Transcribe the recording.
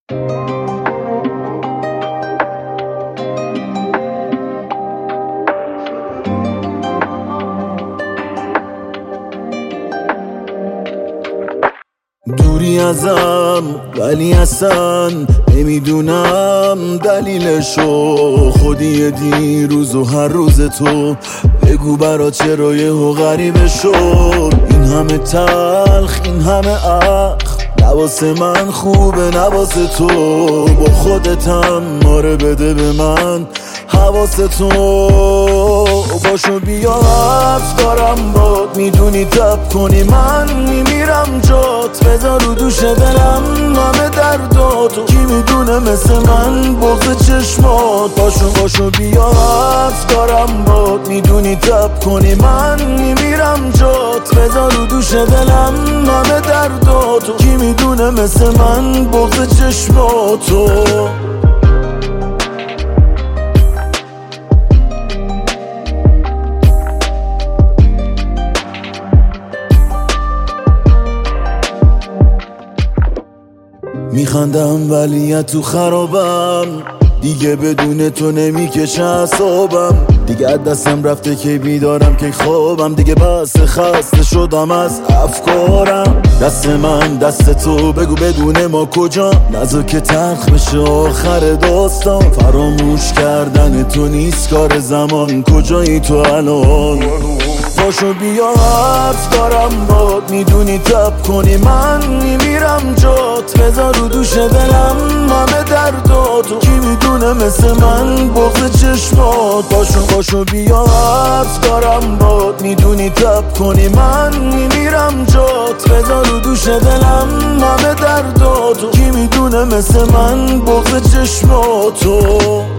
دوری ازم ولی اصلا نمیدونم دلیلشو، خودی دیروز و هر روز تو بگو برا چرا یهو غریبه شد. این همه تلخ این همه اخ نواسه من خوبه نواسه تو، با خودتم ماره بده به من حواسه تو. باشو بیا حرف دارم باد، میدونی تب کنی من میمیرم جات، بذار رو دوش دلم همه درداتو، کی میدونه مثل من بغض چشمات. باشو بیا حرف دارم باد، میدونی تب کنی من میمیرم جات، بذار رو دوش دلم همه درداتو، کی میدونه مثل من بغض چشماتو. میخندم ولی تو خرابم، دیگه بدون تو نمیکشه اعصابم، دیگه از دستم رفته که بیدارم که خوابم، دیگه بس خسته شدم از افکارم. دست من دست تو بگو بدون ما کجا، نذار که تلخ بشه آخر داستان، فراموش کردن تو نیست کار زمان، کجایی تو الان؟ باشو بیا حرف دارم باد، میدونی تب کنی من میمیرم جات، بذار رو دوش دلم همه درداتو، کی میدونه مثل من بغض چشمات. باشو بیا حرف دارم باد، میدونی تب کنی من میمیرم جات، بذار رو دوش دلم همه درداتو، کی میدونه مثل من بغض چشماتو.